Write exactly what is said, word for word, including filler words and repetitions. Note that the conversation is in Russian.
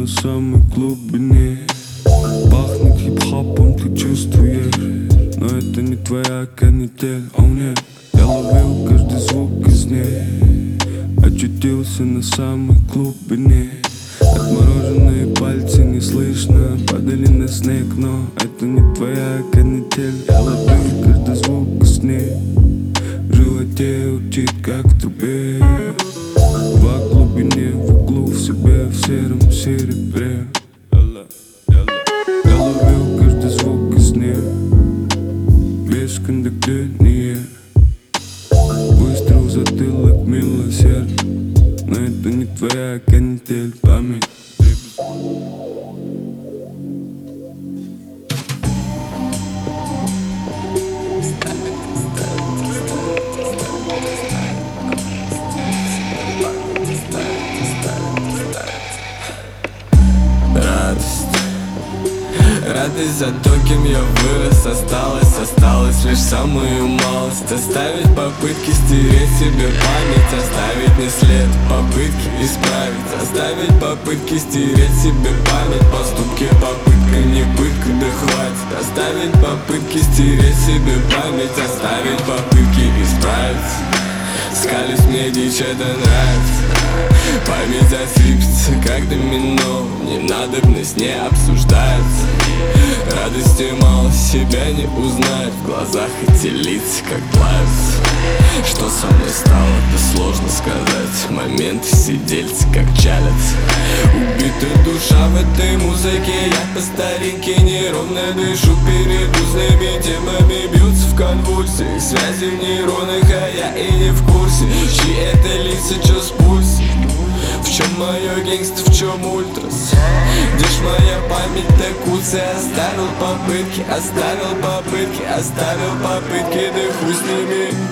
самой глубине. Пахнет хип-хопом, ты чувствуешь, но это не твоя канитель, о нет. Я ловил каждый звук из ней, очутился на самой глубине. Отмороженные пальцы не слышно, падали на снег, но это не твоя канитель. Я ловил каждый звук из ней, в животе урчит, как в трубе. Во глубине, в углу, в себе, в сером серебре. Я ловил каждый звук из нее, без кондуктения. Выстрел в затылок, милосердно, но это не твоя канитель, память. Радость за то, кем я вырос, осталось, осталось лишь самую малость. Оставить попытки стереть себе память, оставить не след, попытки исправить. Оставить попытки стереть себе память, поступки попытка, не пытка, да хватит. Оставить попытки стереть себе память, оставить попытки исправить. Скались мне дичь, это нравится. Память осыпется, как домино, ненадобность не обсуждается. Радости мало, себя не узнать, в глазах эти лица как плавятся. Что со мной стало, да сложно сказать. Моменты сидельцы как чалятся. Убитая душа в этой музыке, я по старинке неровно дышу. Перед узными темами бьются в конвульсии, связи в нейронах, а я и не в курсе. Чьи это лица, чё с пульсом? В чем мое гангста, в чем ультрас? Где ж моя память, так куция? Оставил попытки, оставил попытки, оставил попытки, да хуй с ними.